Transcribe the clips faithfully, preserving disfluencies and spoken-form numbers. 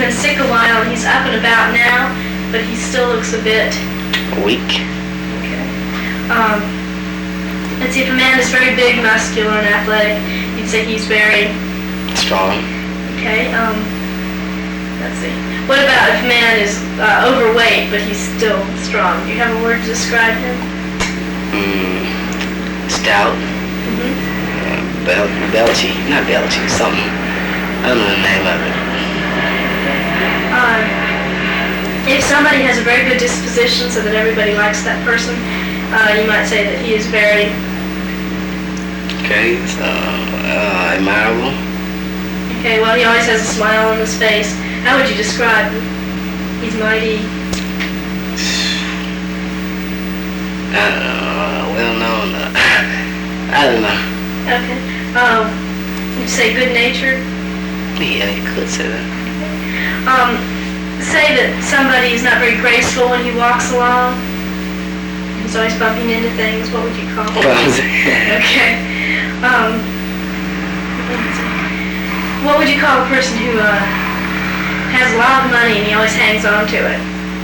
been sick a while, and he's up and about now, but he still looks a bit weak. Okay. Um, let's see, if a man is very big, muscular, and athletic, you'd say he's very strong. Okay. Um, let's see. What about if a man is uh, overweight, but he's still strong? Do you have a word to describe him? Mm, stout. Mm-hmm. Uh, bel- belchy. Not belchy. Something. I don't know the name of it. Uh, if somebody has a very good disposition so that everybody likes that person, uh, you might say that he is very... Okay, so, uh, admirable. Okay, well, he always has a smile on his face. How would you describe him? He's mighty... I don't know, well known. Uh, I don't know. Okay. Um, would you say good-natured? Yeah, you could say that. Um, say that somebody is not very graceful when he walks along. He's always bumping into things. What would you call him? Okay. Um, what would you call a person who uh, has a lot of money and he always hangs on to it?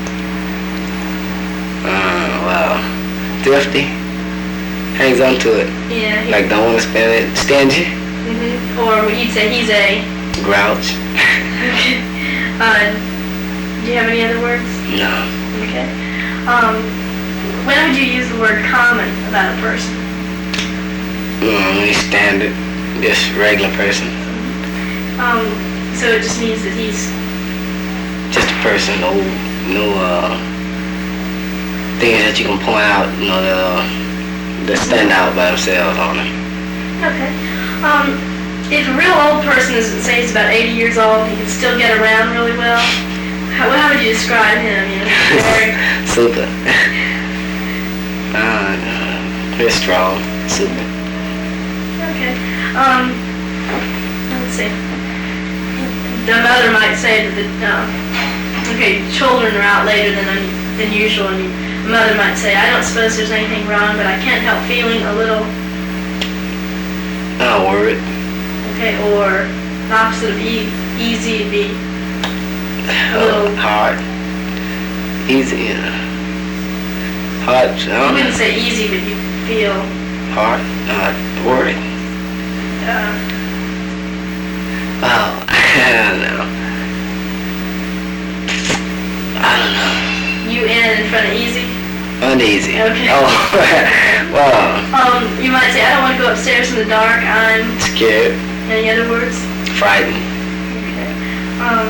Uh, well, thrifty. Hangs on to it. Yeah. He, like don't want to spend it. Stingy. Mm-hmm. Or you'd say he's a... Grouch. Okay. Uh, do you have any other words? No. Okay. Um, when would you use the word common about a person? Mm, standard. Just regular person. Um, so it just means that he's... Just a person. No, no, uh, things that you can point out, you know, that, that stand out by themselves on it. Okay. Um, if a real old person is, say he's about eighty years old, he can still get around really well, how, how would you describe him? You know, very... Super. Uh, very strong. Super. Okay. Um, let's see. The mother might say that, the, uh, okay, children are out later than than usual, and the mother might say, I don't suppose there's anything wrong, but I can't help feeling a little... Not a word. Okay, or the opposite of e- easy would be a little... Uh, hard. Easy, yeah. Hard, I You don't wouldn't know. say easy, but you feel... Hard, uh, worried. Uh, Oh, I don't know. I don't know. U N in front of easy. Uneasy. Okay. Oh, wow. Um, you might say, I don't want to go upstairs in the dark. I'm... Scared. Any other words? Frightened. Okay. Um,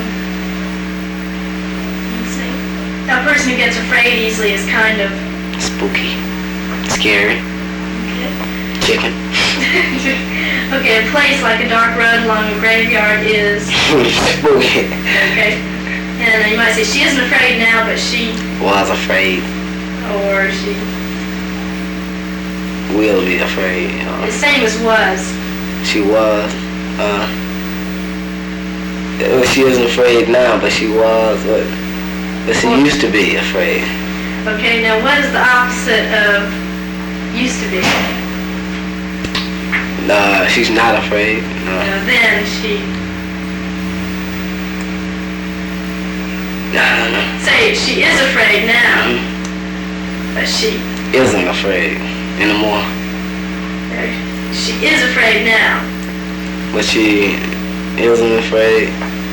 let's see. A person who gets afraid easily is kind of... Spooky. Scary. Okay. Chicken. Okay, a place like a dark road along a graveyard is... Spooky. Okay. And uh, you might say, she isn't afraid now, but she... Was afraid. Or she... Will be afraid. Uh, The same as was. she was. Uh, well, she isn't afraid now, but she was. But, but she Well- used to be afraid. Okay, now what is the opposite of used to be? Uh, she's not afraid. No. Uh, then she... I don't know. Say, she is afraid now, Mhm. but she... Isn't afraid anymore. uh, She is afraid now. But she isn't afraid.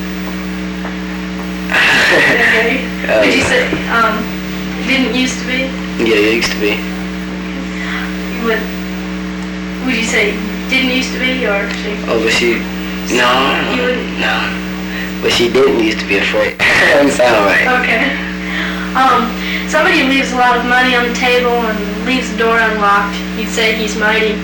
Okay. Uh, Did you say, um, didn't used to be? Yeah, it used to be. You would, would you say didn't used to be, or she? Oh, but she... No, You wouldn't? no. But she didn't used to be afraid. That doesn't sound right. Okay. Um, somebody who leaves a lot of money on the table and leaves the door unlocked, you'd say he's mighty.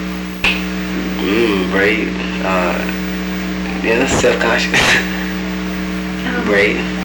Mmm, brave. Uh, yeah, self-conscious. Um, Brave.